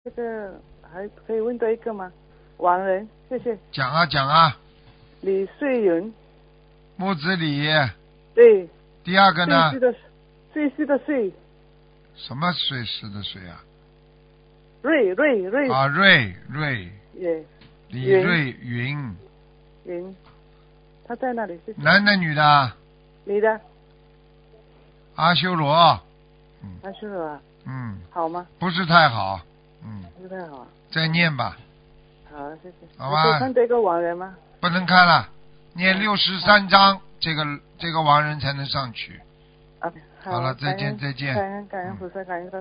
这个还可以问多一个吗？王人，谢谢。 讲啊讲啊， 李穗云， 木子李， 对。 第二个呢？ 穗是的穗。 什么水师的水啊？ 瑞。 啊，瑞。 耶。 李瑞云。 云，他在那里？谢谢。 男的女的？ 女的。 阿修罗。 阿修罗啊。好吗？ 不是太好。 不是太好。 再念吧。 好，谢谢。 好吧。 可以看这个亡人吗？ 不能看了，念63章，这个亡人才能上去。 OK， 好了，再见。 感恩菩萨，感恩